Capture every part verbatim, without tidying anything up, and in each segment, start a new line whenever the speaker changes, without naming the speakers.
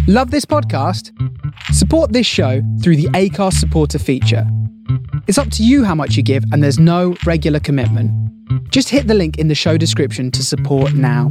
Love this podcast? Support this show through the Acast supporter feature. It's up to you how much you give, and there's no regular commitment. Just hit the link in the show description to support now.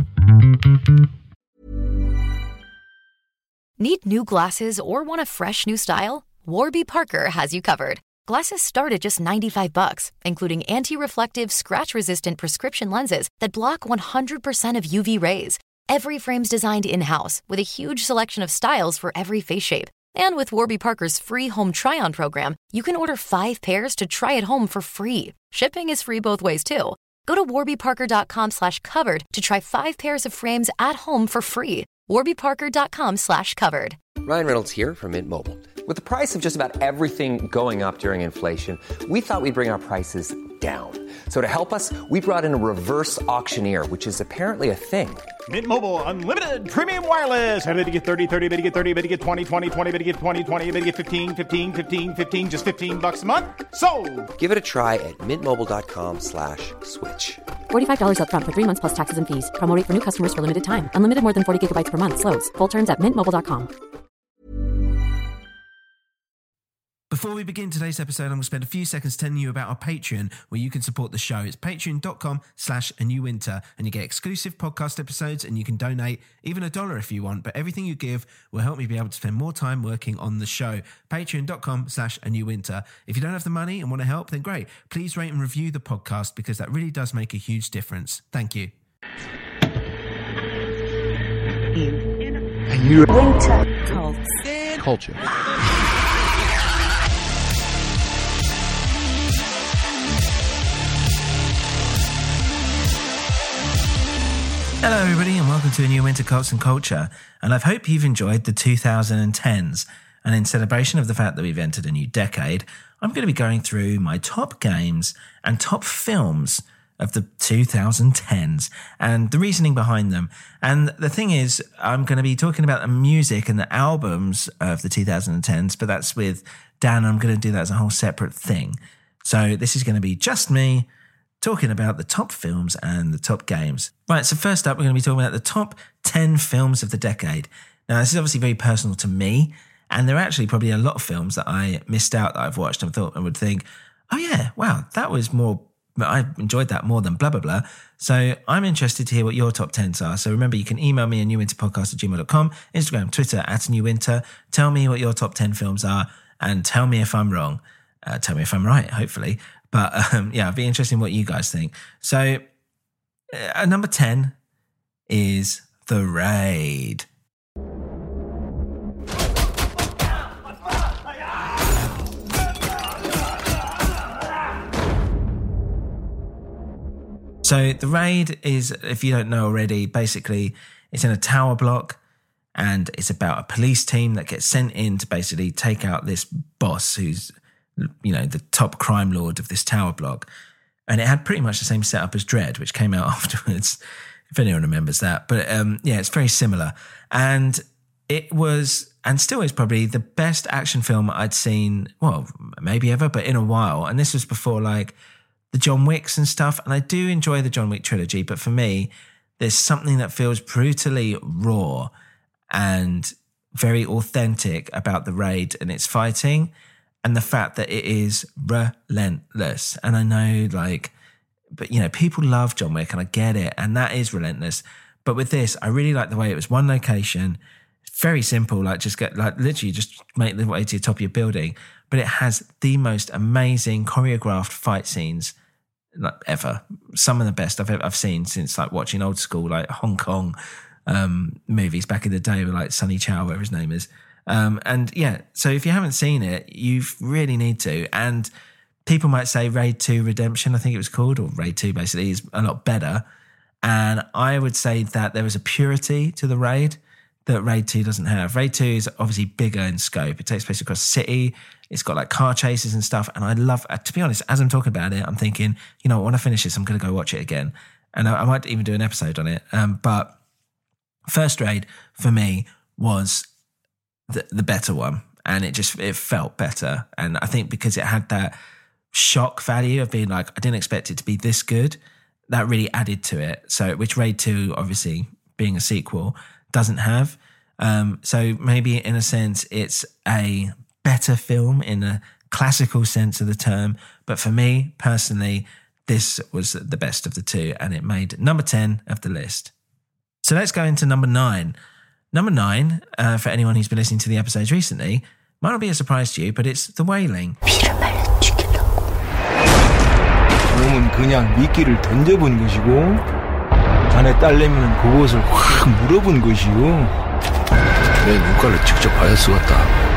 Need new glasses or want a fresh new style? Warby Parker has you covered. Glasses start at just ninety-five bucks, including anti-reflective, scratch-resistant prescription lenses that block one hundred percent of U V rays. Every frame's designed in-house with a huge selection of styles for every face shape. And with Warby Parker's free home try-on program, you can order five pairs to try at home for free. Shipping is free both ways, too. Go to warbyparker.com slash covered to try five pairs of frames at home for free. warbyparker.com slash covered.
Ryan Reynolds here from Mint Mobile. With the price of just about everything going up during inflation, we thought we'd bring our prices down. So to help us, we brought in a reverse auctioneer, which is apparently a thing.
Mint Mobile Unlimited Premium Wireless. How to get thirty, thirty, how to get thirty, how to get twenty, twenty, twenty, how to get twenty, twenty, how to get fifteen, fifteen, fifteen, fifteen, just fifteen bucks a month? Sold!
Give it a try at mintmobile.com slash switch.
forty-five dollars up front for three months plus taxes and fees. Promo rate for new customers for limited time. Unlimited more than forty gigabytes per month. Slows full terms at mint mobile dot com.
Before we begin today's episode, I'm going to spend a few seconds telling you about our Patreon, where you can support the show. It's patreon.com slash a new winter, and you get exclusive podcast episodes, and you can donate even a dollar if you want, but everything you give will help me be able to spend more time working on the show. Patreon.com slash a new winter. If you don't have the money and want to help, then great. Please rate and review the podcast, because that really does make a huge difference. Thank you.
A new winter culture.
Culture.
Hello everybody and welcome to a new Winter Cults and Culture, and I hope you've enjoyed the two thousand tens, and in celebration of the fact that we've entered a new decade, I'm going to be going through my top games and top films of the two thousand tens and the reasoning behind them. And the thing is, I'm going to be talking about the music and the albums of the two thousand tens, but that's with Dan. I'm going to do that as a whole separate thing. So this is going to be just me talking about the top films and the top games. Right, so first up, we're going to be talking about the top ten films of the decade. Now, this is obviously very personal to me, and there are actually probably a lot of films that I missed out that I've watched and thought I would think, oh yeah, wow, that was more, I enjoyed that more than blah, blah, blah. So I'm interested to hear what your top tens are. So remember, you can email me at newwinterpodcast at gmail dot com, Instagram, Twitter, at newwinter. Tell me what your top ten films are, and tell me if I'm wrong. Uh, tell me if I'm right, hopefully. But um, yeah, it'd be interesting what you guys think. So uh, number ten is The Raid. So The Raid is, if you don't know already, basically it's in a tower block, and it's about a police team that gets sent in to basically take out this boss who's, you know, the top crime lord of this tower block. And it had pretty much the same setup as Dredd, which came out afterwards, if anyone remembers that. But um, yeah, it's very similar. And it was, and still is probably the best action film I'd seen, well, maybe ever, but in a while. And this was before like the John Wicks and stuff. And I do enjoy the John Wick trilogy, but for me, there's something that feels brutally raw and very authentic about The Raid and its fighting. And the fact that it is relentless. And I know, like, but, you know, people love John Wick and I get it. And that is relentless. But with this, I really like the way it was one location. Very simple, like just get, like literally just make the way to the top of your building. But it has the most amazing choreographed fight scenes like ever. Some of the best I've I've seen since like watching old school, like Hong Kong um, movies back in the day with like Sonny Chow, whatever his name is. Um, and yeah, so if you haven't seen it, you really need to. And people might say Raid two Redemption, I think it was called, or Raid two basically, is a lot better. And I would say that there is a purity to the Raid that Raid two doesn't have. Raid two is obviously bigger in scope. It takes place across the city. It's got like car chases and stuff. And I love, to be honest, as I'm talking about it, I'm thinking, you know, when I finish this, I'm going to go watch it again. And I, I might even do an episode on it. Um, but first Raid for me was the, the better one. And it just, it felt better. And I think because it had that shock value of being like, I didn't expect it to be this good, that really added to it. So, which Raid two, obviously being a sequel, doesn't have. Um, so maybe in a sense, it's a better film in a classical sense of the term. But for me personally, this was the best of the two, and it made number ten of the list. So let's go into number nine. Number nine, uh, for anyone who's been listening to the episodes recently, might not be a surprise to you, but it's The Wailing.
그놈은 그냥 미끼를 던져본 것이고 자네 딸내미는 그것을 확 물어본 것이요. 내 눈깔을 직접 봐야 쓰겠다.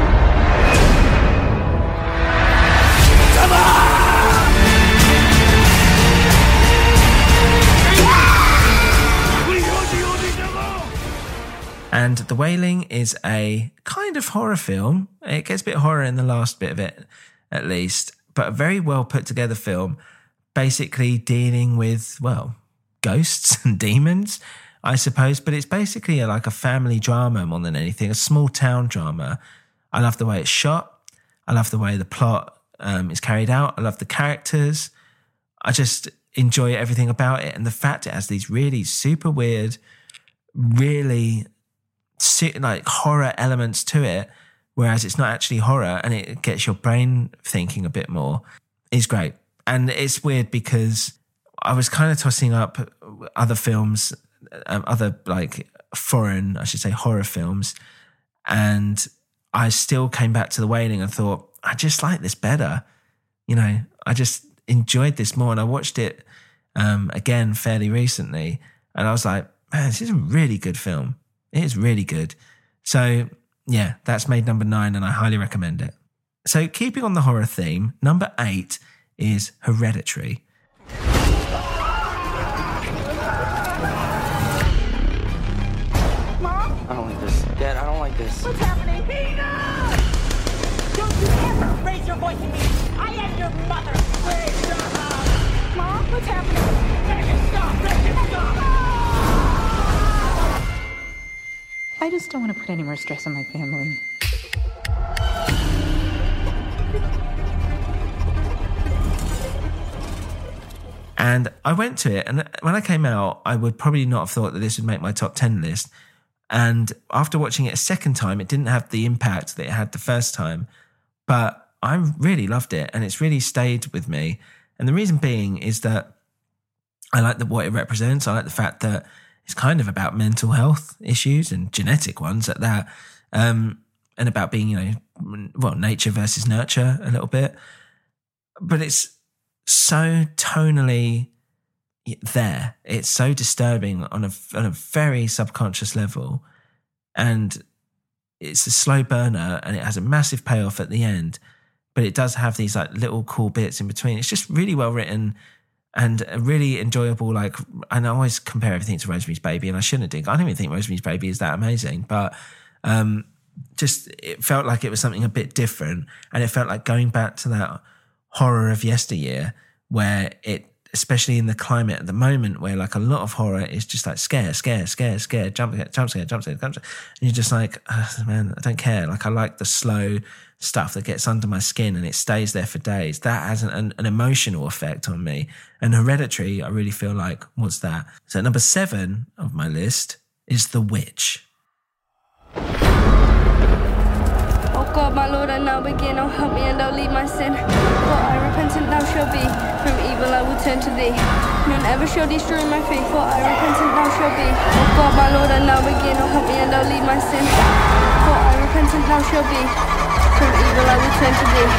And The Wailing is a kind of horror film. It gets a bit horror in the last bit of it, at least, but a very well put together film, basically dealing with, well, ghosts and demons, I suppose. But it's basically a, like a family drama more than anything, a small town drama. I love the way it's shot. I love the way the plot um, is carried out. I love the characters. I just enjoy everything about it. And the fact it has these really super weird, really like horror elements to it, whereas it's not actually horror, and it gets your brain thinking a bit more, is great. And it's weird because I was kind of tossing up other films, um, other like foreign, I should say horror films, and I still came back to The Wailing and thought, I just like this better. You know, I just enjoyed this more, and I watched it um, again fairly recently, and I was like, man, this is a really good film. It is really good. So, yeah, that's made number nine, and I highly recommend it. So, keeping on the horror theme, number eight is Hereditary.
Mom? I don't like this. Dad, I don't like this.
What's happening? Tina! Don't you ever raise your voice at me! I am your mother! Please stop! Mom, what's happening? Make it stop! Make it stop!
I just don't want to put any more stress on my family.
And I went to it, and when I came out, I would probably not have thought that this would make my top ten list. And after watching it a second time, it didn't have the impact that it had the first time. But I really loved it, and it's really stayed with me. And the reason being is that I like the, what it represents. I like the fact that it's kind of about mental health issues, and genetic ones at that, um, and about being, you know, well, nature versus nurture a little bit. But it's so tonally there. It's so disturbing on a on a very subconscious level, and it's a slow burner, and it has a massive payoff at the end. But it does have these like little cool bits in between. It's just really well written. And a really enjoyable, like, and I always compare everything to Rosemary's Baby, and I shouldn't think, I don't even think Rosemary's Baby is that amazing, but um, just, it felt like it was something a bit different, and it felt like going back to that horror of yesteryear, where it, especially in the climate at the moment, where like a lot of horror is just like scare, scare, scare, scare, jump scare, jump scare, jump scare, jump scare, and you're just like, oh, man, I don't care. Like, I like the slow stuff that gets under my skin and it stays there for days. That has an, an, an emotional effect on me. And Hereditary, I really feel like, was that. So number seven of my list is The Witch.
Oh God, my Lord, I now begin. Oh, help me and don't leave my sin. For I repentant thou shalt be. From evil I will turn to thee. None ever shall destroy my faith. For I repentant thou shalt be. Oh God, my Lord, I now begin. Oh, help me and don't leave my sin. For I repentant thou shalt be. From evil I will turn to thee.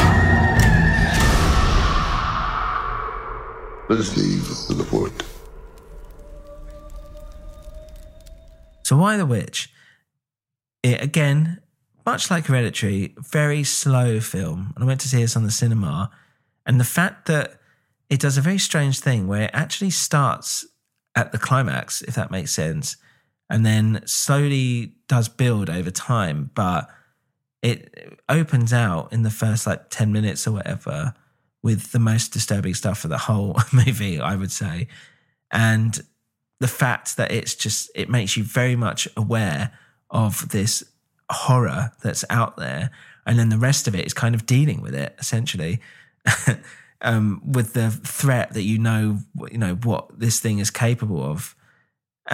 Let us leave the wood.
So why The Witch? It, again, much like Hereditary, very slow film. And I went to see this on the cinema. And the fact that it does a very strange thing where it actually starts at the climax, if that makes sense, and then slowly does build over time, but it opens out in the first like ten minutes or whatever with the most disturbing stuff for the whole movie, I would say. And the fact that it's just, it makes you very much aware of this horror that's out there. And then the rest of it is kind of dealing with it, essentially, um, with the threat that you know, you know, what this thing is capable of. And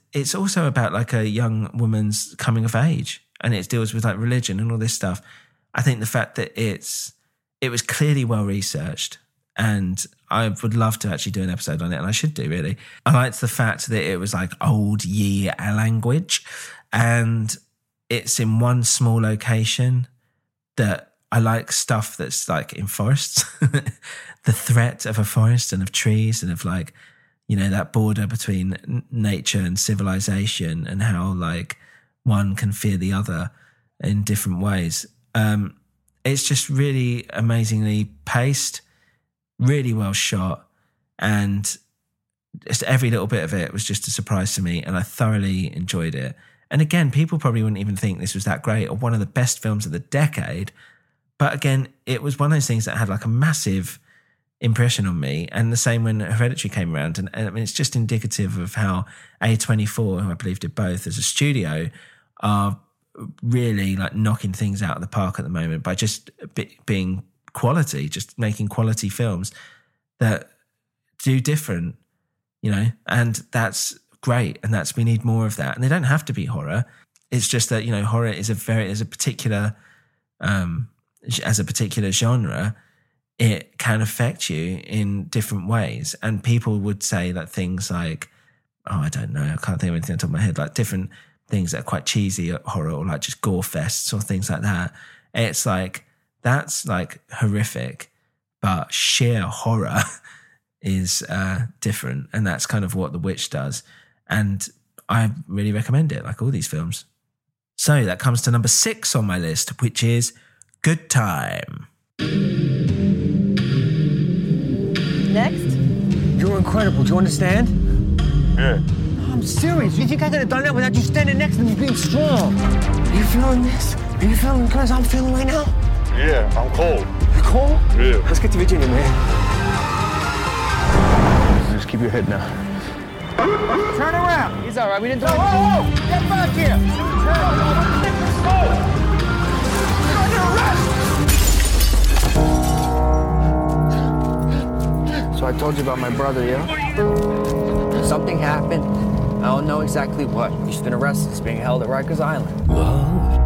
it's also about like a young woman's coming of age, and it deals with like religion and all this stuff. I think the fact that it's it was clearly well researched, and I would love to actually do an episode on it, and I should do really. I liked the fact that it was like old year language, and it's in one small location. That I like stuff that's like in forests, the threat of a forest and of trees and of like, you know, that border between n- nature and civilization, and how like one can fear the other in different ways. Um, it's just really amazingly paced, really well shot, and just every little bit of it was just a surprise to me, and I thoroughly enjoyed it. And again, people probably wouldn't even think this was that great or one of the best films of the decade. But again, it was one of those things that had like a massive impression on me. And the same when Hereditary came around. And, and I mean, it's just indicative of how A twenty-four, who I believe did both as a studio, are really like knocking things out of the park at the moment by just be, being quality, just making quality films that do different, you know, and that's great. And that's, we need more of that. And they don't have to be horror. It's just that, you know, horror is a very, is a particular, um, as a particular genre, it can affect you in different ways. And people would say that things like, oh, I don't know, I can't think of anything on top of my head, like different things that are quite cheesy horror, or like just gore fests or things like that. It's like, that's like horrific, but sheer horror is uh, different. And that's kind of what The Witch does. And I really recommend it, like all these films. So that comes to number six on my list, which is Good Time.
Next. You're incredible. Do you understand?
Yeah.
I'm serious. You think I could have done that without you standing next to me being strong? Are you feeling this? Are you feeling the cause I'm feeling right now?
Yeah, I'm cold.
You cold?
Yeah.
Let's get to Virginia, man. Just keep your head now. Turn around. He's all right. We didn't do anything. Whoa, whoa, whoa. Get back here. Let's go. You're under arrest. So I told you about my brother, yeah? Something happened. I don't know exactly what. He's been arrested. He's being held at Rikers Island.
Oh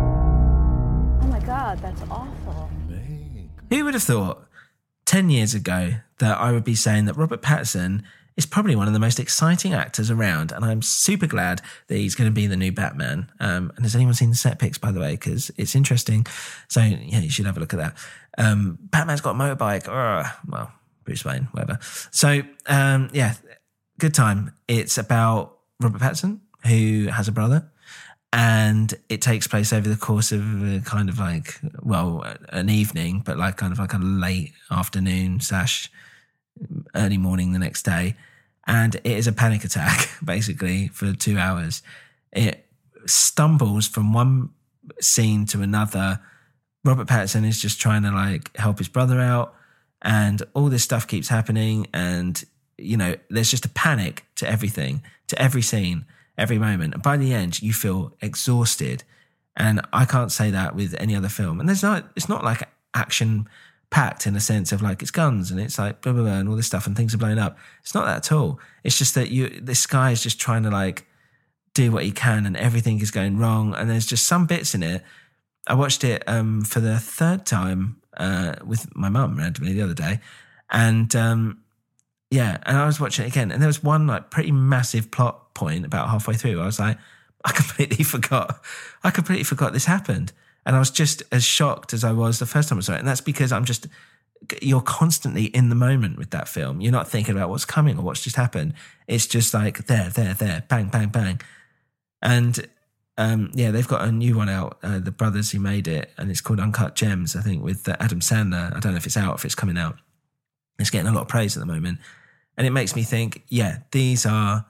my God, that's awful.
Who would have thought ten years ago that I would be saying that Robert Pattinson is probably one of the most exciting actors around, and I'm super glad that he's going to be the new Batman. Um, and has anyone seen the set pics, by the way? Because it's interesting. So, yeah, you should have a look at that. Um, Batman's got a motorbike. Ugh, well, Bruce Wayne, whatever. So, um, yeah, Good Time. It's about Robert Pattinson, who has a brother, and it takes place over the course of a kind of like, well, an evening, but like kind of like a late afternoon slash early morning the next day. And it is a panic attack, basically, for two hours. It stumbles from one scene to another. Robert Pattinson is just trying to like help his brother out, and all this stuff keeps happening. And, you know, there's just a panic to everything, to every scene, every moment. And by the end, you feel exhausted. And I can't say that with any other film. And there's not, it's not like action packed in a sense of like it's guns and it's like blah, blah, blah, and all this stuff and things are blowing up. It's not that at all. It's just that you, this guy is just trying to like do what he can and everything is going wrong. And there's just some bits in it. I watched it um, for the third time uh, with my mum randomly the other day. And um, yeah, and I was watching it again. And there was one like pretty massive plot point about halfway through. I was like, I completely forgot. I completely forgot this happened. And I was just as shocked as I was the first time I saw it. And that's because I'm just, you're constantly in the moment with that film. You're not thinking about what's coming or what's just happened. It's just like there, there, there, bang, bang, bang. And um, yeah, they've got a new one out, uh, the brothers who made it, and it's called Uncut Gems, I think, with uh, Adam Sandler. I don't know if it's out, if it's coming out. It's getting a lot of praise at the moment. And it makes me think, yeah, these are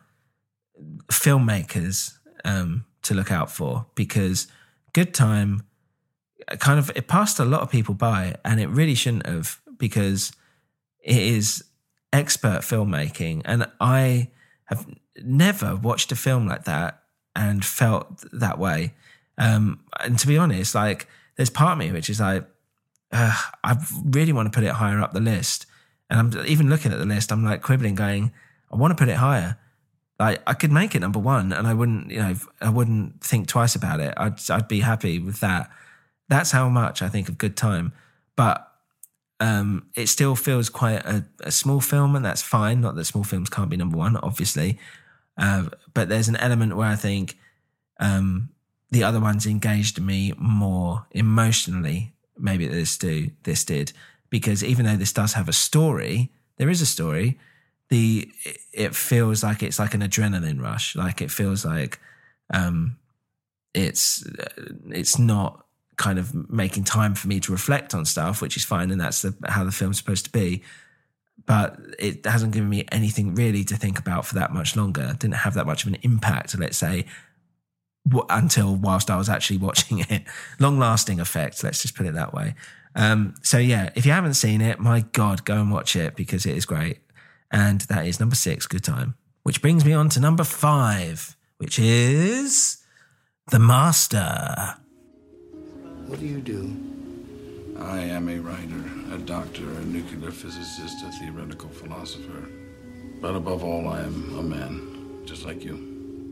filmmakers um, to look out for, because Good Time kind of, it passed a lot of people by, and it really shouldn't have, because it is expert filmmaking. And I have never watched a film like that and felt that way. Um, and to be honest, like there's part of me which is like, uh, I really want to put it higher up the list. And I'm even looking at the list, I'm like quibbling going, I want to put it higher. Like, I could make it number one and I wouldn't, you know, I wouldn't think twice about it. I'd, I'd be happy with that. That's how much I think of Good Time. But um, it still feels quite a, a small film, and that's fine. Not that small films can't be number one, obviously. Uh, but there's an element where I think um, the other ones engaged me more emotionally. Maybe this do this did, because even though this does have a story, there is a story. The it feels like it's like an adrenaline rush. Like it feels like um, it's it's not kind of making time for me to reflect on stuff, which is fine, and that's the, how the film's supposed to be. But it hasn't given me anything really to think about for that much longer. It didn't have that much of an impact, let's say, w- until whilst I was actually watching it. Long-lasting effect, let's just put it that way. Um, so yeah, if you haven't seen it, my God, go and watch it because it is great. And that is number six, Good Time. Which brings me on to number five, which is The Master.
What do you do?
I am a writer, a doctor, a nuclear physicist, a theoretical philosopher. But above all, I am a man, just like you.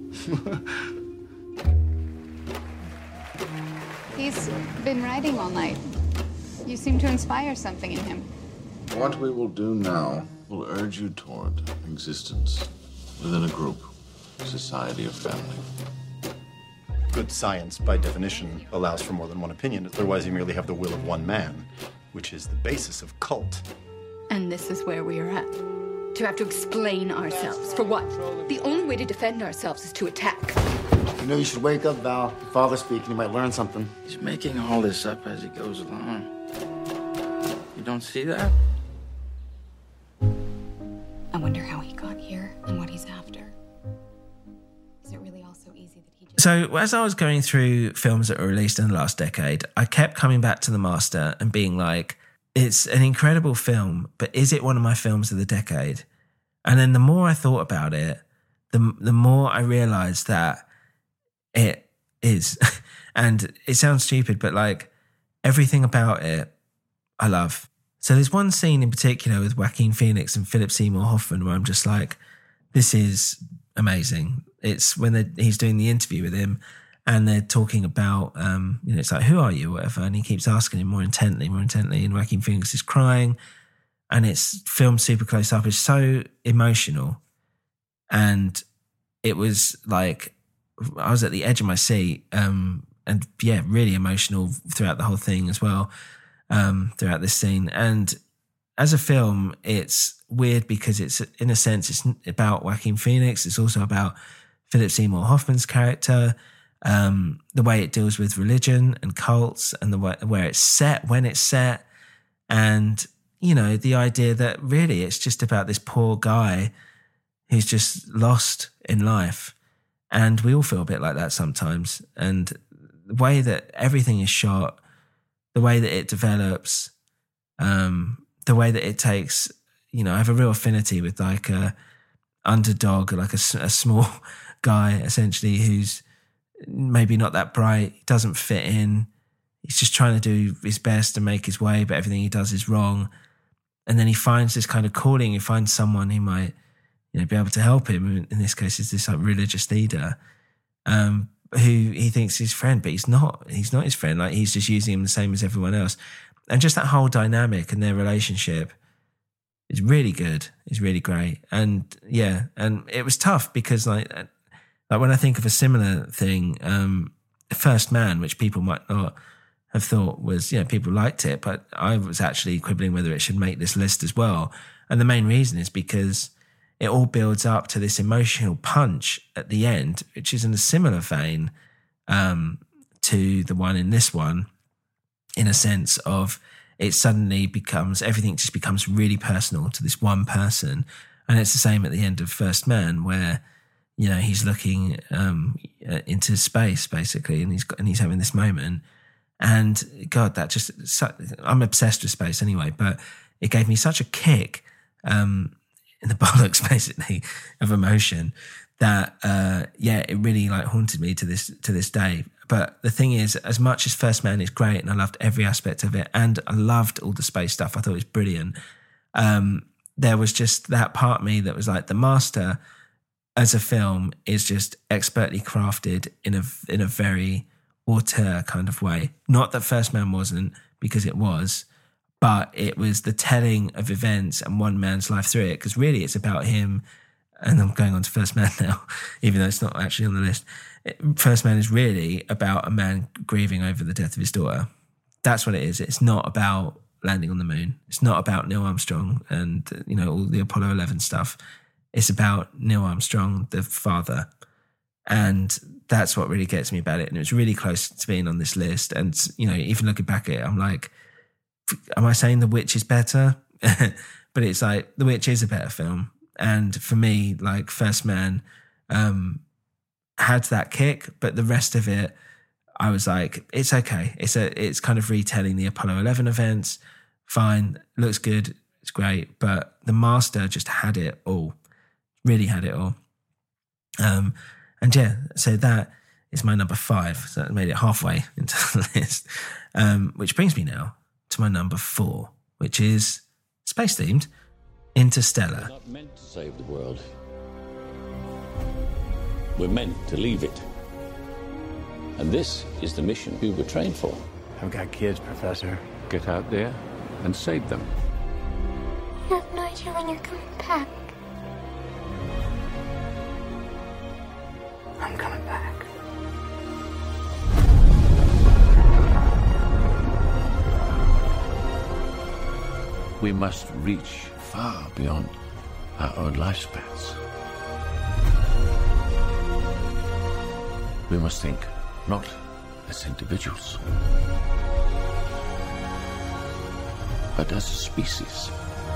He's been writing all night. You seem to inspire something in him.
What we will do now will urge you toward existence within a group, society, or family.
Good science, by definition, allows for more than one opinion. Otherwise, you merely have the will of one man, which is the basis of cult.
And this is where we are at. To have to explain ourselves. For what? The only way to defend ourselves is to attack.
You know, you should wake up, Val. Your father's speaking. You might learn something.
He's making all this up as he goes along. You don't see that?
I wonder how he got here and what he's after. Is it really all so easy that he just...
So as I was going through films that were released in the last decade, I kept coming back to The Master and being like, it's an incredible film, but is it one of my films of the decade? And then the more I thought about it, the the more I realized that it is. And it sounds stupid, but like everything about it, I love. So there's one scene in particular with Joaquin Phoenix and Philip Seymour Hoffman where I'm just like, this is amazing. It's when he's doing the interview with him and they're talking about, um, you know, it's like, who are you, whatever. And he keeps asking him more intently, more intently. And Joaquin Phoenix is crying and it's filmed super close up. It's so emotional. And it was like, I was at the edge of my seat. Um, and yeah, really emotional throughout the whole thing as well. Um, throughout this scene. And as a film, it's weird because it's, in a sense, it's about Joaquin Phoenix. It's also about Philip Seymour Hoffman's character, um, the way it deals with religion and cults and the way where it's set, when it's set. And, you know, the idea that really it's just about this poor guy who's just lost in life. And we all feel a bit like that sometimes. And the way that everything is shot, the way that it develops, um, the way that it takes, you know, I have a real affinity with like a underdog, like a, a small guy essentially who's maybe not that bright, doesn't fit in. He's just trying to do his best to make his way, but everything he does is wrong. And then he finds this kind of calling. He finds someone who might, you know, be able to help him. In this case, is this like religious leader, um, who he thinks is his friend, but he's not. He's not his friend. Like he's just using him the same as everyone else. And just that whole dynamic and their relationship is really good. It's really great. And yeah, and it was tough because like, like when I think of a similar thing, um, First Man, which people might not have thought was, you know, people liked it, but I was actually quibbling whether it should make this list as well. And the main reason is because it all builds up to this emotional punch at the end, which is in a similar vein um, to the one in this one, in a sense of it suddenly becomes, everything just becomes really personal to this one person. And it's the same at the end of First Man where, you know, he's looking um, into space basically, and he's got, and he's having this moment. And God, that just, I'm obsessed with space anyway, but it gave me such a kick um, in the bollocks basically of emotion that, uh, yeah, it really like haunted me to this, to this day. But the thing is, as much as First Man is great and I loved every aspect of it and I loved all the space stuff, I thought it was brilliant. Um, there was just that part of me that was like, The Master as a film is just expertly crafted in a in a very auteur kind of way. Not that First Man wasn't, because it was, but it was the telling of events and one man's life through it, because really it's about him. And I'm going on to First Man now, even though it's not actually on the list. First Man is really about a man grieving over the death of his daughter. That's what it is. It's not about landing on the moon. It's not about Neil Armstrong and, you know, all the Apollo eleven stuff. It's about Neil Armstrong, the father. And that's what really gets me about it. And it was really close to being on this list. And, you know, even looking back at it, I'm like, am I saying The Witch is better? But it's like, The Witch is a better film. And for me, like First Man um, had that kick, but the rest of it, I was like, it's okay. It's a, it's kind of retelling the Apollo eleven events. Fine, looks good, it's great. But the master just had it all, really had it all. Um, and yeah, so that is my number five. So that made it halfway into the list, um, which brings me now to my number four, which is space themed. Interstellar.
We're not meant to save the world. We're meant to leave it. And this is the mission we were trained for.
I've got kids, Professor.
Get out there and save them.
You have no idea when you're coming back.
I'm coming back.
We must reach far beyond our own lifespans. We must think not as individuals, but as a species.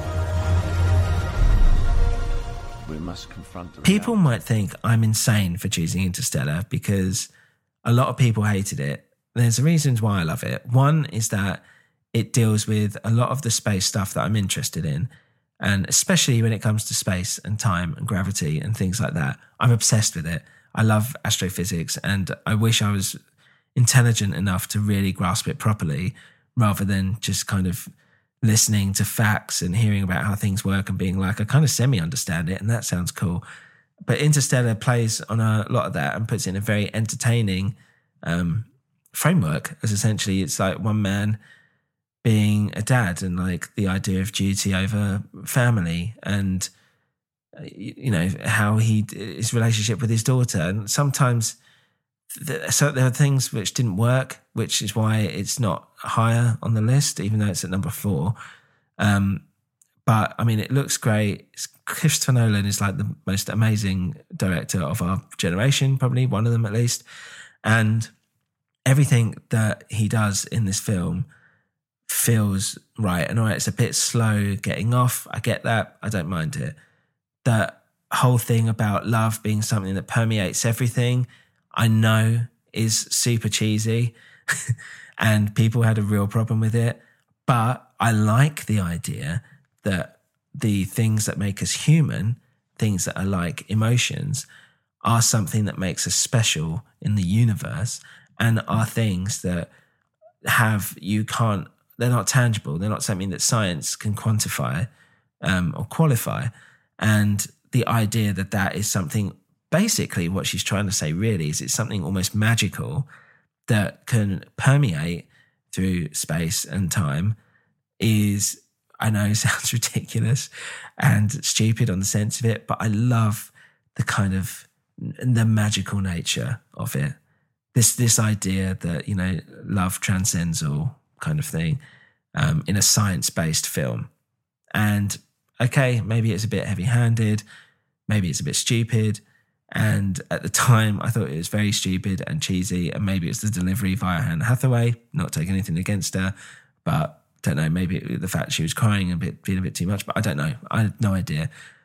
We must confront the
People might think I'm insane for choosing Interstellar because a lot of people hated it. There's reasons why I love it. One is that it deals with a lot of the space stuff that I'm interested in. And especially when it comes to space and time and gravity and things like that, I'm obsessed with it. I love astrophysics, and I wish I was intelligent enough to really grasp it properly rather than just kind of listening to facts and hearing about how things work and being like, I kind of semi-understand it and that sounds cool. But Interstellar plays on a lot of that and puts it in a very entertaining um, framework, as essentially it's like one man being a dad and like the idea of duty over family and, you know, how he, his relationship with his daughter. And sometimes th- so there are things which didn't work, which is why it's not higher on the list, even though it's at number four. Um, but I mean, it looks great. It's, Christopher Nolan is like the most amazing director of our generation, probably one of them at least. And everything that he does in this film feels right. And all right, it's a bit slow getting off. I get that. I don't mind it. That whole thing about love being something that permeates everything, I know is super cheesy and people had a real problem with it. But I like the idea that the things that make us human, things that are like emotions, are something that makes us special in the universe and are things that have, you can't, they're not tangible. They're not something that science can quantify um, or qualify. And the idea that that is something, basically what she's trying to say really is it's something almost magical that can permeate through space and time is, I know it sounds ridiculous and stupid on the sense of it, but I love the kind of, the magical nature of it. This, this idea that, you know, love transcends all kind of thing um, in a science-based film. And okay, maybe it's a bit heavy-handed, maybe it's a bit stupid. And at the time, I thought it was very stupid and cheesy, and maybe it's the delivery via Anne Hathaway, not taking anything against her, but don't know, maybe the fact she was crying a bit, being a bit too much, but I don't know. I have no idea.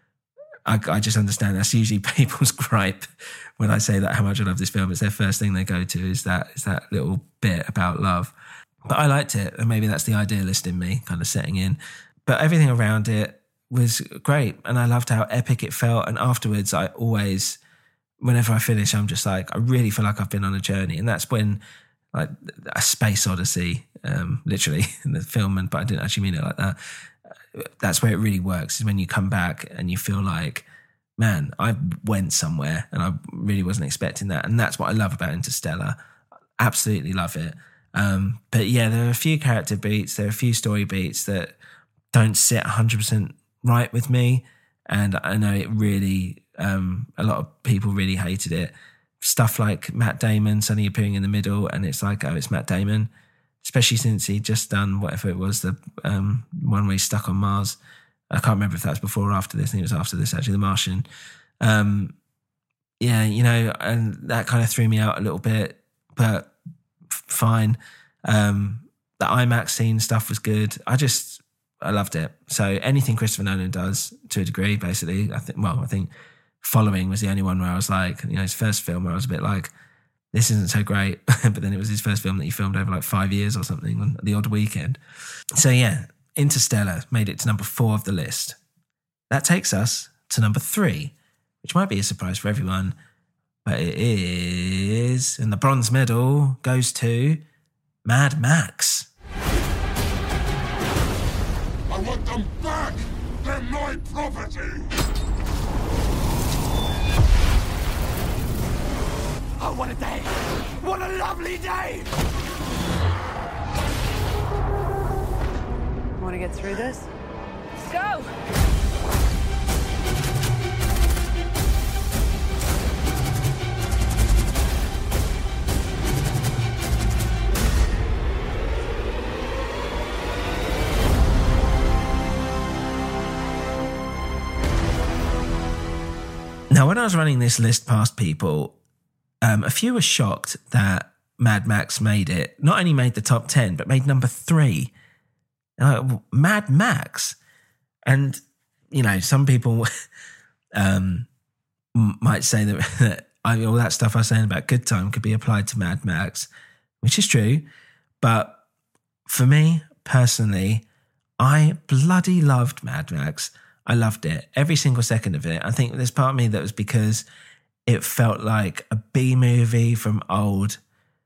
I, I just understand that's usually people's gripe when I say that how much I love this film. It's their first thing they go to is that is that little bit about love. But I liked it, and maybe that's the idealist in me kind of setting in. But everything around it was great, and I loved how epic it felt. And afterwards, I always, whenever I finish, I'm just like, I really feel like I've been on a journey. And that's when, like, a space odyssey, um, literally in the film, and but I didn't actually mean it like that. That's where it really works, is when you come back and you feel like man, I went somewhere and I really wasn't expecting that. And that's what I love about Interstellar. Absolutely love it. Um, but yeah, there are a few character beats, there are a few story beats that don't sit one hundred percent right with me. And I know it really, um, a lot of people really hated it. Stuff like Matt Damon suddenly appearing in the middle, and it's like, oh, it's Matt Damon. Especially since he'd just done whatever it was, the um, one where he's stuck on Mars. I can't remember if that was before or after this. I think it was after this, actually, The Martian. Um, yeah, you know, and that kind of threw me out a little bit, but f- fine. Um, the IMAX scene stuff was good. I just, I loved it. So anything Christopher Nolan does, to a degree, basically, I think, well, I think Following was the only one where I was like, you know, his first film where I was a bit like, this isn't so great. But then it was his first film that he filmed over like five years or something on the odd weekend. So yeah, Interstellar made it to number four of the list. That takes us to number three, which might be a surprise for everyone, but it is, and the bronze medal goes to Mad Max.
I want them back! They're my property!
Oh, what a day! What a lovely day!
Want to get through this?
Let's go!
Now, when I was running this list past people, Um, a few were shocked that Mad Max made it. Not only made the top ten, but made number three. Uh, Mad Max. And, you know, some people um, might say that, that I, all that stuff I was saying about Good Time could be applied to Mad Max, which is true. But for me, personally, I bloody loved Mad Max. I loved it. Every single second of it. I think there's part of me that was because it felt like a B movie from old,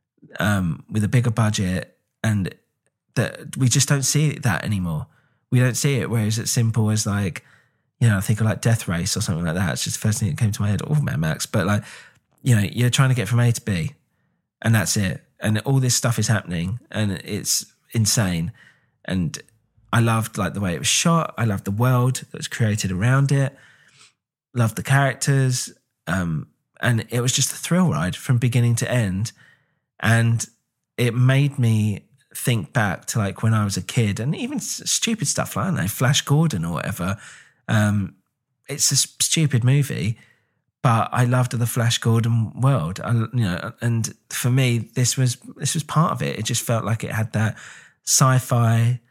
um, with a bigger budget, and that we just don't see that anymore. We don't see it. Whereas it's simple as like, you know, I think of like Death Race or something like that. It's just the first thing that came to my head. Oh, Mad Max. But like, you know, you're trying to get from A to B, and that's it. And all this stuff is happening, and it's insane. And I loved like the way it was shot. I loved the world that was created around it. Loved the characters. Um, and it was just a thrill ride from beginning to end. And it made me think back to like when I was a kid, and even stupid stuff like, I don't know, Flash Gordon or whatever. Um, it's a stupid movie, but I loved the Flash Gordon world. I, you know, and for me, this was this was part of it. It just felt like it had that sci-fi,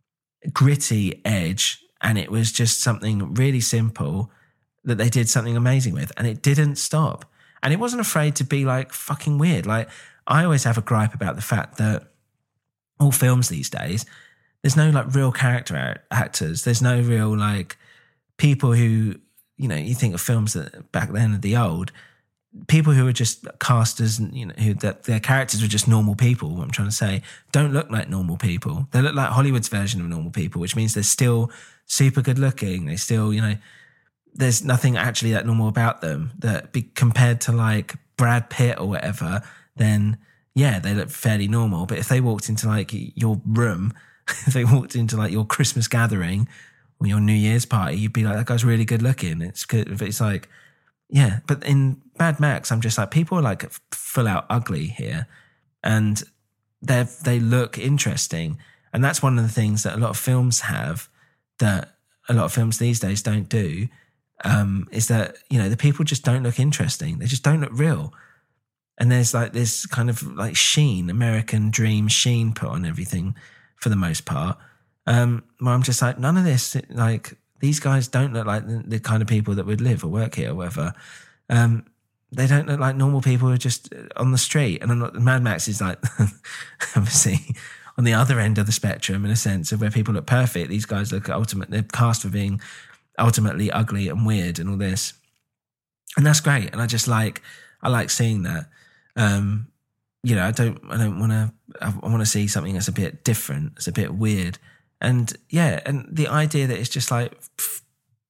gritty edge, and it was just something really simple that they did something amazing with, and it didn't stop. And it wasn't afraid to be like fucking weird. Like, I always have a gripe about the fact that all films these days, there's no like real character actors. There's no real like people who, you know, you think of films that back then of the old, people who were just cast as, you know, who that their characters were just normal people, what I'm trying to say, don't look like normal people. They look like Hollywood's version of normal people, which means they're still super good looking. They still, you know, there's nothing actually that normal about them that be compared to like Brad Pitt or whatever, then yeah, they look fairly normal. But if they walked into like your room, if they walked into like your Christmas gathering or your New Year's party, you'd be like, that guy's really good looking. It's good. It's like, yeah. But in Mad Max, I'm just like, people are like full out ugly here, and they they look interesting. And that's one of the things that a lot of films have that a lot of films these days don't do. Um, is that, you know, the people just don't look interesting. They just don't look real. And there's like this kind of like sheen, American dream sheen put on everything for the most part. Um, where I'm just like, none of this, like these guys don't look like the, the kind of people that would live or work here or whatever. Um, they don't look like normal people who are just on the street. And I'm not, Mad Max is like, obviously on the other end of the spectrum in a sense of where people look perfect. These guys look ultimate, they're cast for being ultimately ugly and weird and all this. And that's great. And I just like, I like seeing that. Um, you know, I don't, I don't want to, I want to see something that's a bit different. It's a bit weird. And yeah, and the idea that it's just like f-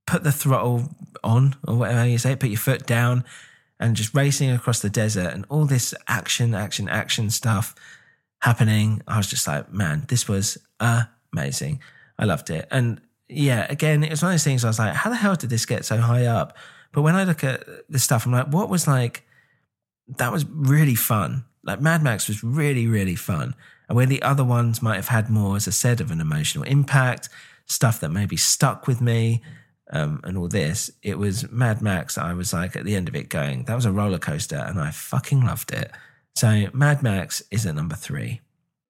put the throttle on, or whatever you say, put your foot down, and just racing across the desert and all this action, action, action stuff happening. I was just like, man, this was amazing. I loved it. And yeah, again, it was one of those things I was like, how the hell did this get so high up? But when I look at this stuff, I'm like, what was like, that was really fun. Like Mad Max was really, really fun. And where the other ones might have had more, as I said, of an emotional impact, stuff that maybe stuck with me, um, and all this, it was Mad Max. I was like, at the end of it going, that was a roller coaster and I fucking loved it. So Mad Max is at number three.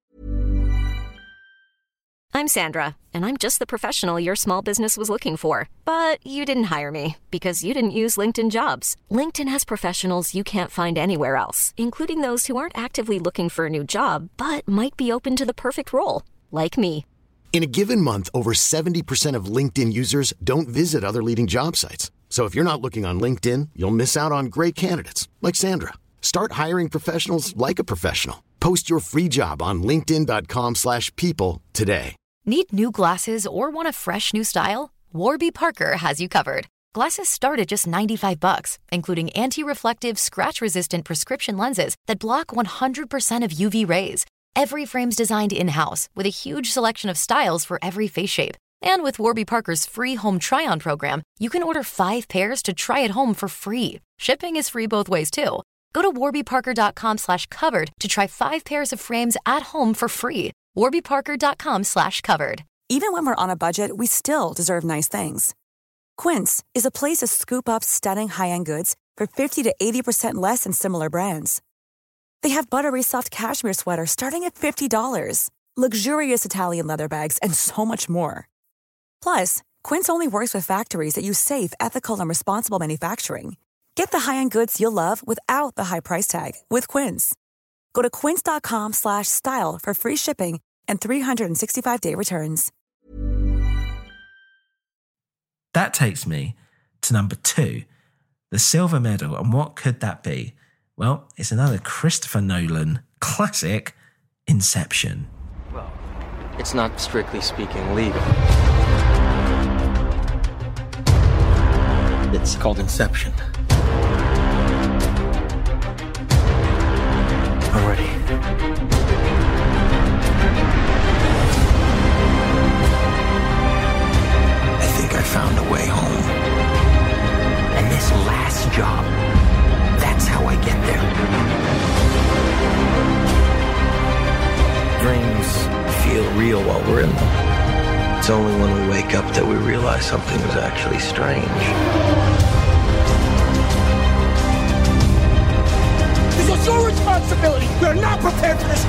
I'm Sandra, and I'm just the professional your small business was looking for. But you didn't hire me because you didn't use LinkedIn Jobs. LinkedIn has professionals you can't find anywhere else, including those who aren't actively looking for a new job, but might be open to the perfect role, like me.
In a given month, over seventy percent of LinkedIn users don't visit other leading job sites. So if you're not looking on LinkedIn, you'll miss out on great candidates, like Sandra. Start hiring professionals like a professional. Post your free job on linkedin.com slash people today.
Need new glasses or want a fresh new style? Warby Parker has you covered. Glasses start at just ninety-five bucks, including anti-reflective, scratch-resistant prescription lenses that block one hundred percent of U V rays. Every frame's designed in-house with a huge selection of styles for every face shape. And with Warby Parker's free home try-on program, you can order five pairs to try at home for free. Shipping is free both ways, too. Go to warbyparker.com slash covered to try five pairs of frames at home for free. warbyparker.com slash covered.
Even when we're on a budget, we still deserve nice things. Quince is a place to scoop up stunning high-end goods for fifty to eighty percent less than similar brands. They have buttery soft cashmere sweaters starting at fifty dollars, luxurious Italian leather bags, and so much more. Plus, Quince only works with factories that use safe, ethical, and responsible manufacturing. Get the high-end goods you'll love without the high price tag with Quince. Go to quince.com slash style for free shipping and three sixty-five day returns.
That takes me to number two, the silver medal. And what could that be? Well, it's another Christopher Nolan classic, Inception.
Well, it's not strictly speaking legal. It's called Inception. Already.
I think I found a way home. And this last job, that's how I get there. Dreams feel real while we're in them. It's only when we wake up that we realize something is actually strange.
This was your responsibility! We are not prepared for this!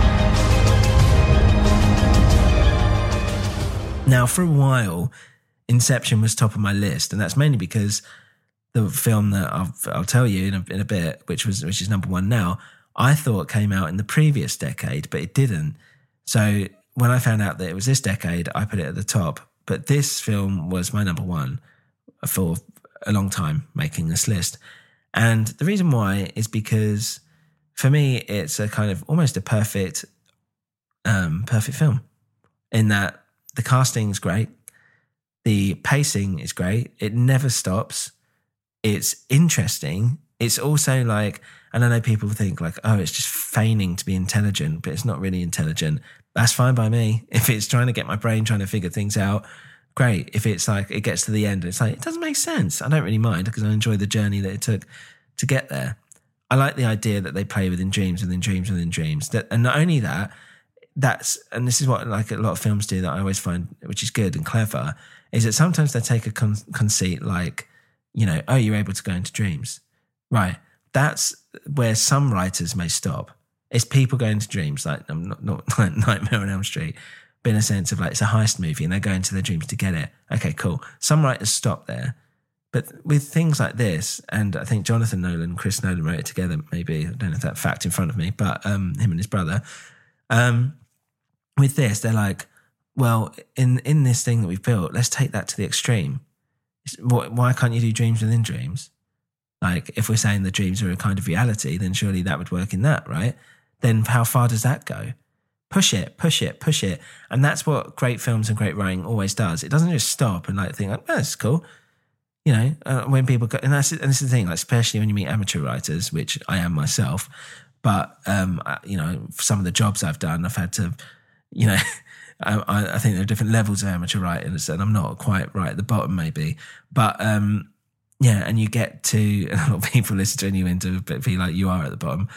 Now, for a while, Inception was top of my list, and that's mainly because the film that I'll, I'll tell you in a, in a bit, which was which is number one now, I thought came out in the previous decade, but it didn't. So when I found out that it was this decade, I put it at the top. But this film was my number one for a long time, making this list. And the reason why is because for me, it's a kind of almost a perfect, um, perfect film in that the casting is great. The pacing is great. It never stops. It's interesting. It's also like, and I know people think like, oh, it's just feigning to be intelligent, but it's not really intelligent. That's fine by me. If it's trying to get my brain trying to figure things out, great. If it's like, it gets to the end and it's like, it doesn't make sense. I don't really mind because I enjoy the journey that it took to get there. I like the idea that they play within dreams, within dreams, within dreams. That, and not only that, that's, and this is what like a lot of films do that I always find, which is good and clever, is that sometimes they take a con- conceit like, you know, oh, you're able to go into dreams. Right. That's where some writers may stop. It's people going into dreams, like not, not like Nightmare on Elm Street, but in a sense of like it's a heist movie and they go into their dreams to get it. Okay, cool. Some writers stop there. But with things like this, and I think Jonathan Nolan, Chris Nolan wrote it together, maybe, I don't have that fact in front of me, but um, him and his brother. Um, with this, they're like, well, in, in this thing that we've built, let's take that to the extreme. Why can't you do dreams within dreams? Like, if we're saying the dreams are a kind of reality, then surely that would work in that, right? Then how far does that go? Push it, push it, push it. And that's what great films and great writing always does. It doesn't just stop and like think, oh, that's cool. you know, uh, when people go, and that's and this is the thing, like especially when you meet amateur writers, which I am myself, but um, you know, for some of the jobs I've done, I've had to, you know, I, I think there are different levels of amateur writers, and I'm not quite right at the bottom, maybe, but um, yeah, and you get to, and a lot of people listen to you into be like you are at the bottom,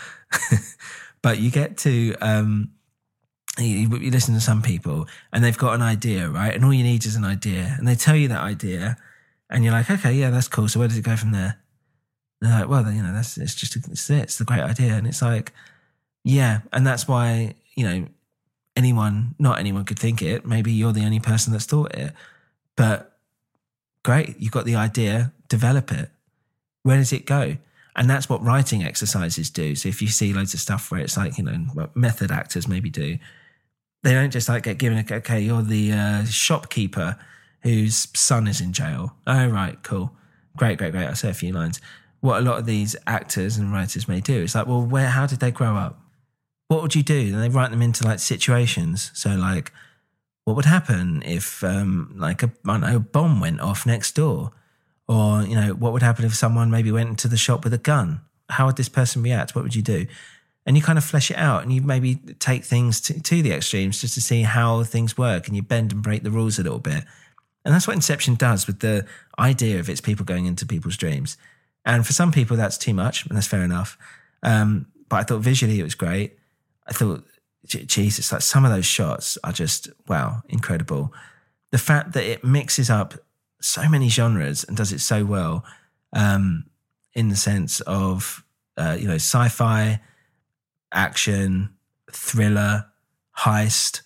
but you get to. Um, You, you listen to some people and they've got an idea, right? And all you need is an idea. And they tell you that idea and you're like, okay, yeah, that's cool. So where does it go from there? And they're like, well, you know, that's, it's just, it's it. It's the great idea. And it's like, yeah. And that's why, you know, anyone, not anyone could think it. Maybe you're the only person that's thought it. But great, you've got the idea, develop it. Where does it go? And that's what writing exercises do. So if you see loads of stuff where it's like, you know, what method actors maybe do, they don't just like get given, a, okay, you're the uh, shopkeeper whose son is in jail. Oh, right, cool. Great, great, great. I'll say a few lines. What a lot of these actors and writers may do is like, well, where, how did they grow up? What would you do? And they write them into like situations. So like, what would happen if um, like a, I don't know, a bomb went off next door? Or, you know, what would happen if someone maybe went into the shop with a gun? How would this person react? What would you do? And you kind of flesh it out and you maybe take things to, to the extremes just to see how things work and you bend and break the rules a little bit. And that's what Inception does with the idea of its people going into people's dreams. And for some people, that's too much, and that's fair enough. Um, but I thought visually it was great. I thought, Jesus, like some of those shots are just, wow, incredible. The fact that it mixes up so many genres and does it so well, um, in the sense of, uh, you know, sci-fi, action, thriller, heist,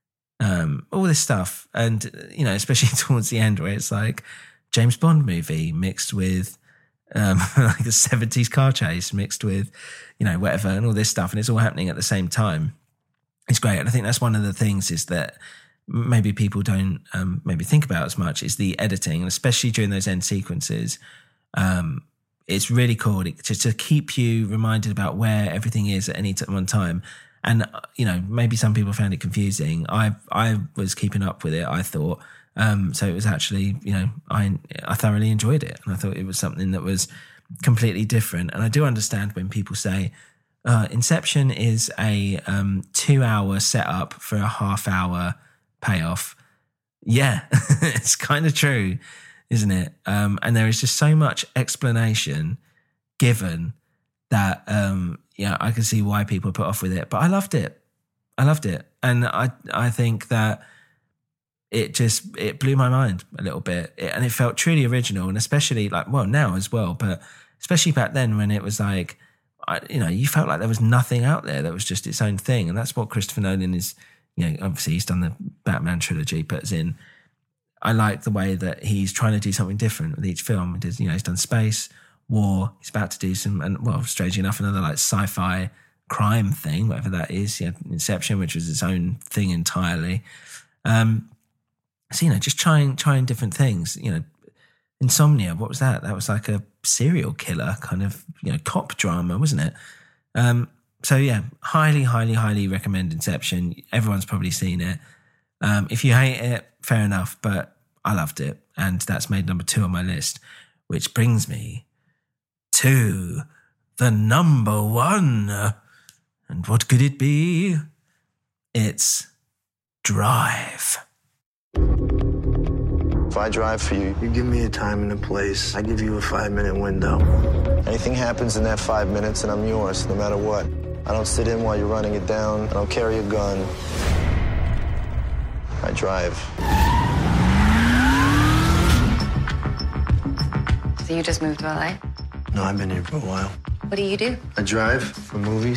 um, all this stuff. And, you know, especially towards the end where it's like James Bond movie mixed with um, like a seventies car chase mixed with, you know, whatever and all this stuff. And it's all happening at the same time. It's great. And I think that's one of the things is that maybe people don't um, maybe think about as much is the editing, and especially during those end sequences. Um, it's really cool to, to keep you reminded about where everything is at any one time. And, you know, maybe some people found it confusing. I I was keeping up with it, I thought. Um, so it was actually, you know, I I thoroughly enjoyed it. And I thought it was something that was completely different. And I do understand when people say, uh, Inception is a um, two-hour setup for a half-hour payoff. Yeah, it's kind of true, isn't it? Um, and there is just so much explanation given that, um, yeah, I can see why people are put off with it. But I loved it. I loved it. And I I think that it just, it blew my mind a little bit. It, and it felt truly original, and especially like, well, now as well, but especially back then when it was like, I, you know, you felt like there was nothing out there that was just its own thing. And that's what Christopher Nolan is, you know, obviously he's done the Batman trilogy, but as in, I like the way that he's trying to do something different with each film. He does, you know, he's done space, war, he's about to do some, and well, strangely enough, another like sci-fi crime thing, whatever that is. He had Inception, which was its own thing entirely. Um, so, you know, just trying, trying different things, you know. Insomnia, what was that? That was like a serial killer kind of, you know, cop drama, wasn't it? Um, so yeah, highly, highly, highly recommend Inception. Everyone's probably seen it. Um, if you hate it, fair enough, but I loved it. And that's made number two on my list, which brings me to the number one. And what could it be? It's Drive.
If I drive for you, you give me a time and a place. I give you a five-minute window. Anything happens in that five minutes and I'm yours, no matter what. I don't sit in while you're running it down. I don't carry a gun. I drive.
So you just moved to L A?
No, I've been here for a while.
What do you do?
I drive for movies.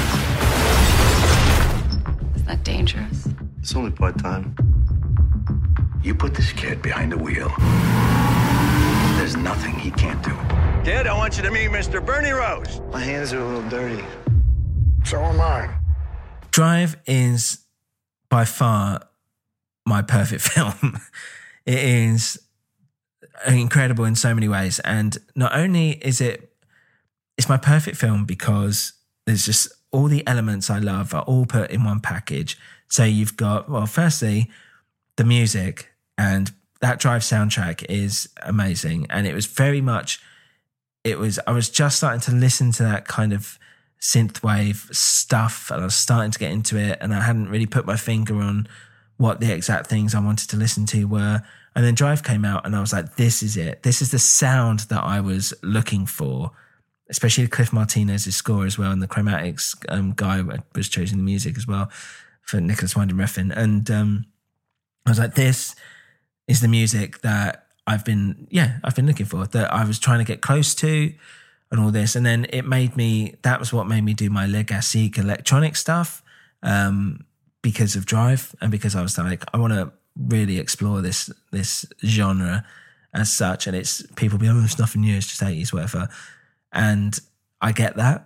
Is that dangerous?
It's only part-time.
You put this kid behind the wheel. There's nothing he can't do.
Kid, I want you to meet Mister Bernie Rose. My hands are a little dirty.
So am I.
Drive is by far my perfect film. It is incredible in so many ways. And not only is it, it's my perfect film because there's just all the elements I love are all put in one package. So you've got, well, firstly, the music and that Drive soundtrack is amazing. And it was very much, it was, I was just starting to listen to that kind of synthwave stuff, and I was starting to get into it, and I hadn't really put my finger on what the exact things I wanted to listen to were. And then Drive came out, and I was like, this is it. This is the sound that I was looking for, especially Cliff Martinez's score as well. And the Chromatics um, guy was choosing the music as well for Nicholas Winding Refn. And um, I was like, this is the music that I've been, yeah, I've been looking for, that I was trying to get close to and all this. And then it made me, that was what made me do my Legacy electronic stuff um, because of Drive, and because I was like, I want to really explore this this genre as such. And it's, people be, oh, it's nothing new, it's just eighties, whatever. And I get that.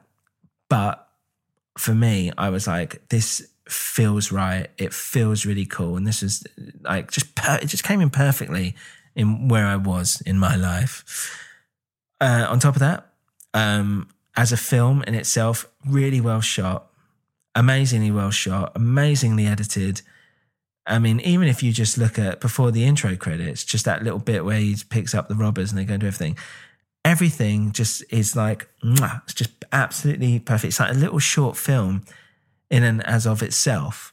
But for me, I was like, this feels right. It feels really cool. And this is like, just, per- it just came in perfectly in where I was in my life. Uh, on top of that, um, as a film in itself, really well shot, amazingly well shot, amazingly edited. I mean, even if you just look at before the intro credits, just that little bit where he picks up the robbers and they go and do everything, everything just is like, mwah, it's just absolutely perfect. It's like a little short film in and as of itself.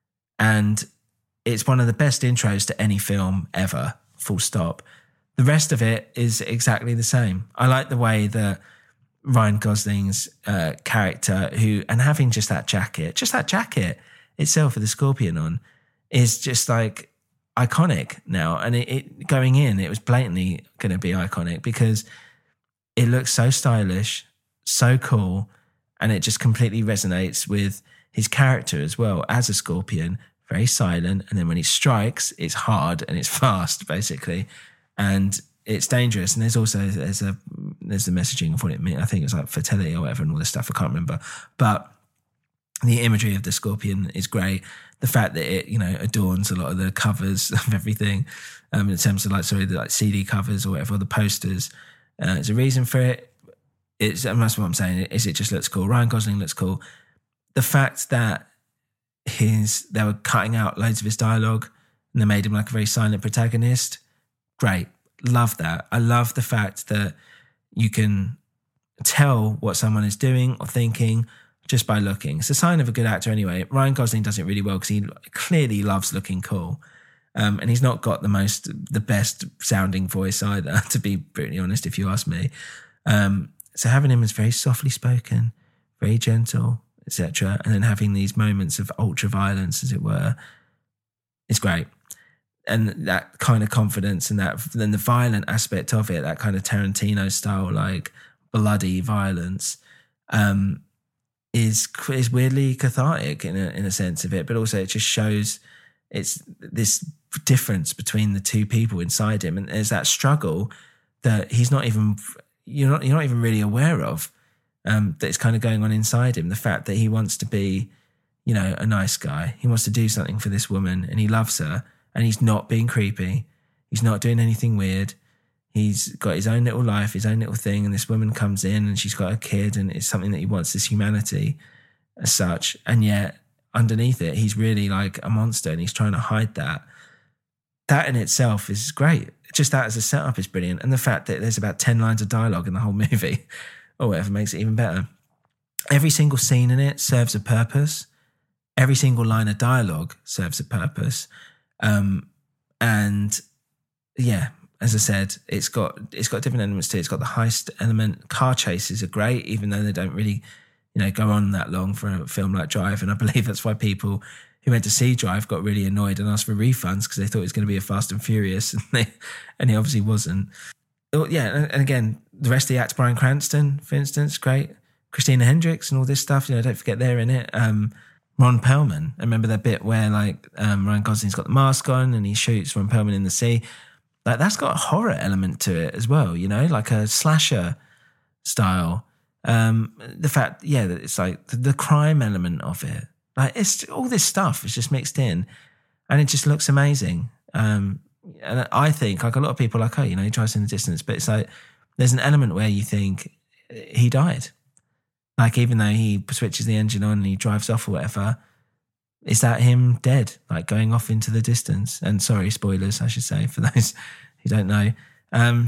And it's one of the best intros to any film ever, full stop. The rest of it is exactly the same. I like the way that Ryan Gosling's uh, character, who, and having just that jacket, just that jacket itself with the scorpion on, is just like iconic now. And it, it going in, it was blatantly going to be iconic because it looks so stylish, so cool, and it just completely resonates with his character as well as a scorpion, very silent. And then when he strikes, it's hard and it's fast, basically. And it's dangerous. And there's also, there's a, there's the messaging of what it means. I think it was like fertility or whatever and all this stuff. I can't remember. But the imagery of the scorpion is great. The fact that it, you know, adorns a lot of the covers of everything, um, in terms of like, sorry, the like C D covers or whatever, the posters. Uh, there's a reason for it. It's, and that's what I'm saying, is it just looks cool. Ryan Gosling looks cool. The fact that his, they were cutting out loads of his dialogue and they made him like a very silent protagonist. Great. Love that. I love the fact that you can tell what someone is doing or thinking just by looking. It's a sign of a good actor anyway. Ryan Gosling does it really well because he clearly loves looking cool. Um, and he's not got the most, the best sounding voice either, to be brutally honest, if you ask me. Um, so having him as very softly spoken, very gentle, et cetera, and then having these moments of ultra violence, as it were, is great. And that kind of confidence and that, then the violent aspect of it, that kind of Tarantino style, like bloody violence, um, is is weirdly cathartic in a, in a sense of it, but also it just shows it's this difference between the two people inside him, and there's that struggle that he's not even you're not you're not even really aware of, um, that is kind of going on inside him. The fact that he wants to be, you know, a nice guy, he wants to do something for this woman, and he loves her, and he's not being creepy, he's not doing anything weird. He's got his own little life, his own little thing, and this woman comes in and she's got a kid and it's something that he wants, this humanity as such. And yet underneath it, he's really like a monster and he's trying to hide that. That in itself is great. Just that as a setup is brilliant. And the fact that there's about ten lines of dialogue in the whole movie or whatever makes it even better. Every single scene in it serves a purpose. Every single line of dialogue serves a purpose. Um, and yeah, as I said, it's got it's got different elements to it. It's got the heist element. Car chases are great, even though they don't really, you know, go on that long for a film like Drive. And I believe that's why people who went to see Drive got really annoyed and asked for refunds because they thought it was going to be a Fast and Furious, and they and he obviously wasn't. Oh, yeah, and again, the rest of the act, Bryan Cranston, for instance, great. Christina Hendricks and all this stuff, you know, don't forget they're in it. Um, Ron Perlman, I remember that bit where like um, Ryan Gosling's got the mask on and he shoots Ron Perlman in the sea. Like that's got a horror element to it as well, you know, like a slasher style. Um, the fact, yeah, that it's like the, the crime element of it. Like it's all this stuff is just mixed in, and it just looks amazing. Um, and I think like a lot of people are like, oh, you know, he drives in the distance, but it's like there's an element where you think he died. Like even though he switches the engine on and he drives off or whatever, is that him dead, like going off into the distance? And sorry, spoilers, I should say, for those who don't know. Um,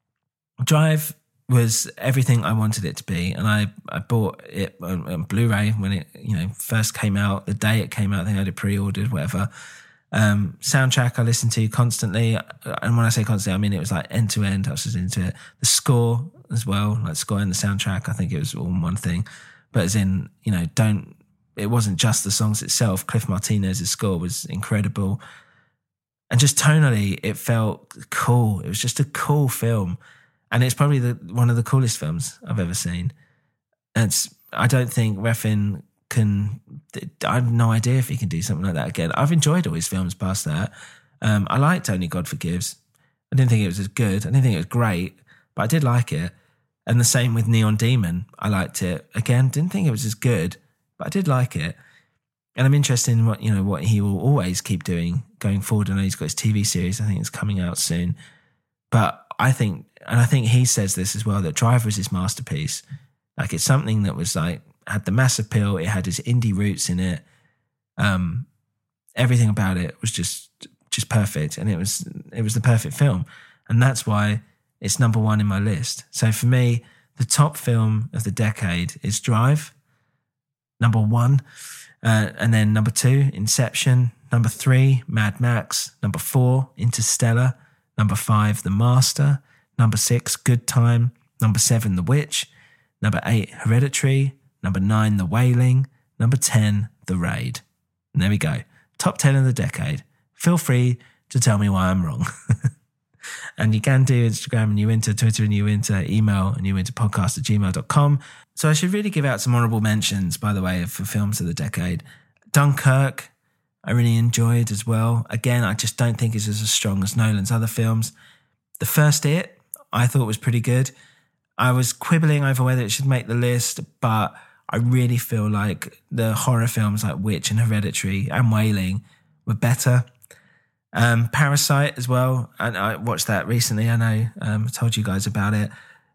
Drive was everything I wanted it to be, and I, I bought it on, on Blu-ray when it you know first came out. The day it came out, I think I had it pre-ordered, whatever. Um, soundtrack I listened to constantly, and when I say constantly, I mean it was like end to end. I was just into it. The score as well, like score and the soundtrack. I think it was all in one thing, but as in you know don't. It wasn't just the songs itself. Cliff Martinez's score was incredible. And just tonally, it felt cool. It was just a cool film. And it's probably the, one of the coolest films I've ever seen. And it's, I don't think Refn can... I have no idea if he can do something like that again. I've enjoyed all his films past that. Um, I liked Only God Forgives. I didn't think it was as good. I didn't think it was great, but I did like it. And the same with Neon Demon. I liked it. Again, didn't think it was as good, but I did like it. And I'm interested in what, you know, what he will always keep doing going forward. I know he's got his T V series. I think it's coming out soon. But I think, and I think he says this as well, that Drive was his masterpiece. Like it's something that was like, had the mass appeal. It had his indie roots in it. Um, everything about it was just, just perfect. And it was, it was the perfect film. And that's why it's number one in my list. So for me, the top film of the decade is Drive. Number one, uh, and then number two, Inception. Number three, Mad Max. Number four, Interstellar. Number five, The Master. Number six, Good Time. Number seven, The Witch. Number eight, Hereditary. Number nine, The Wailing. Number ten, The Raid. And there we go. Top ten of the decade. Feel free to tell me why I'm wrong. And you can do Instagram and you enter, Twitter and you enter, email and you enter podcast at gmail dot com. So I should really give out some honourable mentions, by the way, for films of the decade. Dunkirk, I really enjoyed as well. Again, I just don't think it's as strong as Nolan's other films. The First It, I thought was pretty good. I was quibbling over whether it should make the list, but I really feel like the horror films like Witch and Hereditary and Wailing were better. Um, Parasite as well, and I watched that recently. I know um, I told you guys about it.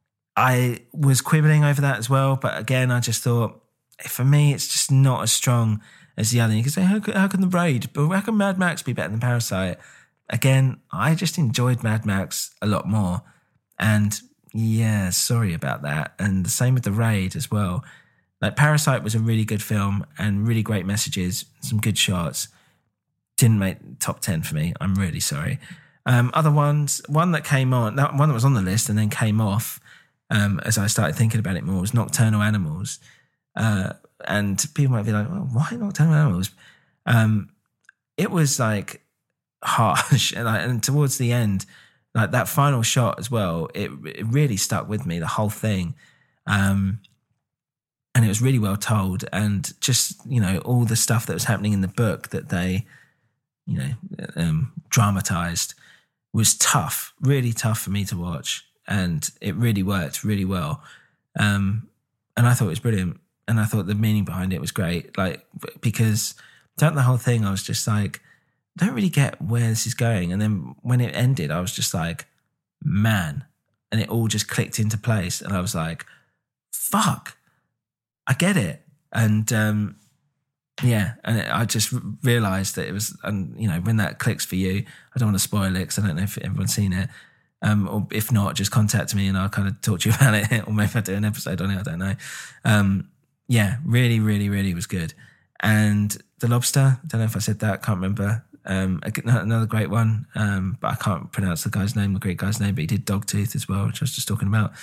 I was quibbling over that as well, but again, I just thought, for me, it's just not as strong as the other. You can say, how, how can The Raid, but how can Mad Max be better than Parasite? Again, I just enjoyed Mad Max a lot more, and yeah, sorry about that. And the same with The Raid as well. Like Parasite was a really good film and really great messages, some good shots. Didn't make top ten for me. I'm really sorry. Um, other ones, one that came on, that one that was on the list and then came off um, as I started thinking about it more was Nocturnal Animals. Uh, and people might be like, well, why Nocturnal Animals? Um, it was like harsh. And, like, and towards the end, like that final shot as well, it, it really stuck with me, the whole thing. Um, and it was really well told. And just, you know, all the stuff that was happening in the book that they... you know, um, dramatized was tough, really tough for me to watch. And it really worked really well. Um, and I thought it was brilliant. And I thought the meaning behind it was great. Like, because throughout the whole thing, I was just like, I don't really get where this is going. And then when it ended, I was just like, man. And it all just clicked into place. And I was like, fuck, I get it. And, um, yeah, and I just realised that it was, and you know, when that clicks for you, I don't want to spoil it because I don't know if everyone's seen it. Um, or if not, just contact me and I'll kind of talk to you about it, or maybe I'll do an episode on it, I don't know. Um, yeah, really, really, really was good. And The Lobster, I don't know if I said that, can't remember. Um, another great one, um, but I can't pronounce the guy's name, the Greek guy's name, but he did Dogtooth as well, which I was just talking about.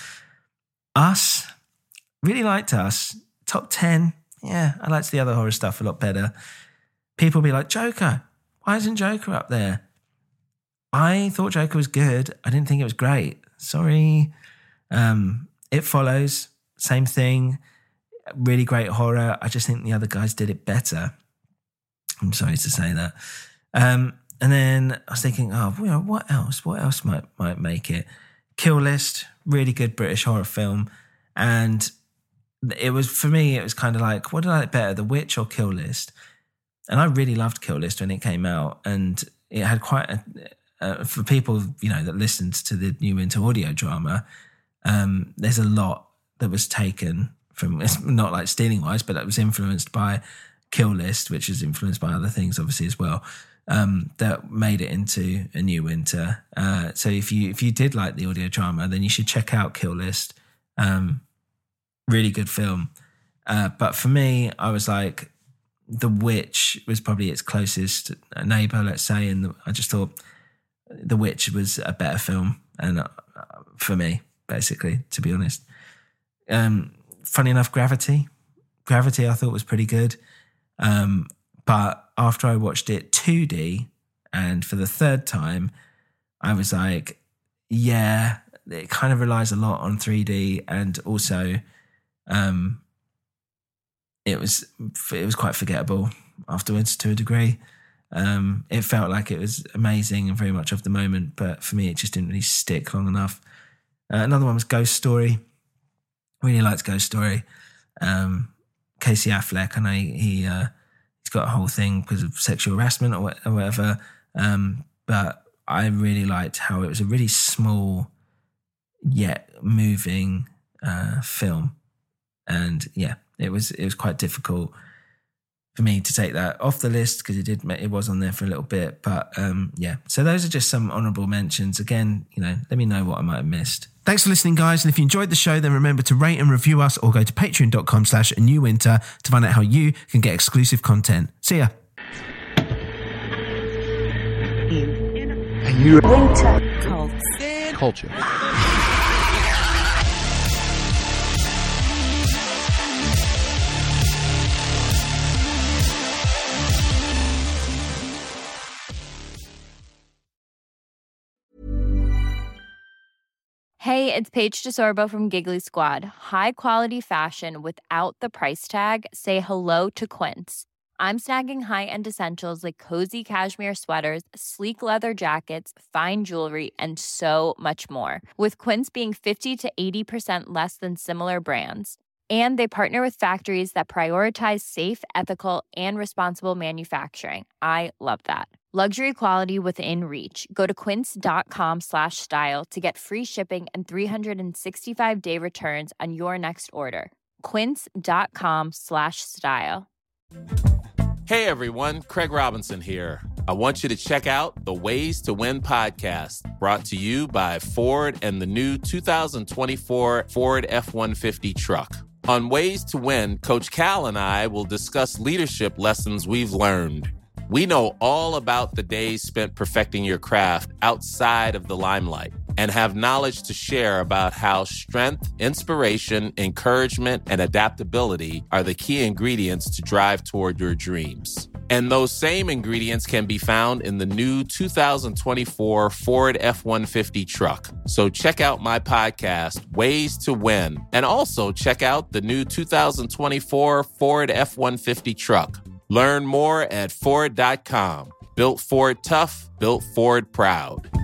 Us, really liked Us. Top ten. Yeah, I liked the other horror stuff a lot better. People be like, Joker, why isn't Joker up there? I thought Joker was good. I didn't think it was great. Sorry. Um, It Follows, same thing. Really great horror. I just think the other guys did it better. I'm sorry to say that. Um, and then I was thinking, oh, you know, what else? What else might might make it? Kill List, really good British horror film. And it was, for me, it was kind of like, what did I like better, The Witch or Kill List? And I really loved Kill List when it came out. And it had quite a, uh, for people, you know, that listened to the New Winter audio drama, um, there's a lot that was taken from, it's not like stealing wise, but it was influenced by Kill List, which is influenced by other things, obviously, as well, um, that made it into A New Winter. Uh, so if you if you did like the audio drama, then you should check out Kill List. Um, really good film. Uh, but for me, I was like, The Witch was probably its closest neighbour, let's say, and I just thought The Witch was a better film, and uh, for me, basically, to be honest. Um, funny enough, Gravity. Gravity I thought was pretty good. Um, but after I watched it two D, and for the third time, I was like, yeah, it kind of relies a lot on three D, and also um, it was it was quite forgettable afterwards to a degree. Um, it felt like it was amazing and very much of the moment, but for me, it just didn't really stick long enough. Uh, another one was Ghost Story. Really liked Ghost Story. Um, Casey Affleck, I know he uh, he's got a whole thing because of sexual harassment or, or whatever. Um, but I really liked how it was a really small yet moving uh, film, and yeah, it was it was quite difficult for me to take that off the list because it did it was on there for a little bit. But um, yeah, so those are just some honourable mentions. Again, you know, let me know what I might have missed. Thanks for listening, guys. And if you enjoyed the show, then remember to rate and review us or go to patreon.com slash a new winter to find out how you can get exclusive content. See ya.
A new winter culture. culture.
Hey, it's Paige DeSorbo from Giggly Squad. High quality fashion without the price tag. Say hello to Quince. I'm snagging high-end essentials like cozy cashmere sweaters, sleek leather jackets, fine jewelry, and so much more. With Quince being fifty to eighty percent less than similar brands. And they partner with factories that prioritize safe, ethical, and responsible manufacturing. I love that. Luxury quality within reach. Go to quince.com slash style to get free shipping and three sixty-five day returns on your next order. Quince.com slash style.
Hey everyone, Craig Robinson here. I want you to check out the Ways to Win podcast, brought to you by Ford and the new two thousand twenty-four Ford F one fifty truck. On Ways to Win, Coach Cal and I will discuss leadership lessons we've learned. We know all about the days spent perfecting your craft outside of the limelight and have knowledge to share about how strength, inspiration, encouragement, and adaptability are the key ingredients to drive toward your dreams. And those same ingredients can be found in the new two thousand twenty-four Ford F one fifty truck. So check out my podcast, Ways to Win, and also check out the new two thousand twenty-four Ford F one fifty truck. Learn more at Ford dot com. Built Ford tough, built Ford proud.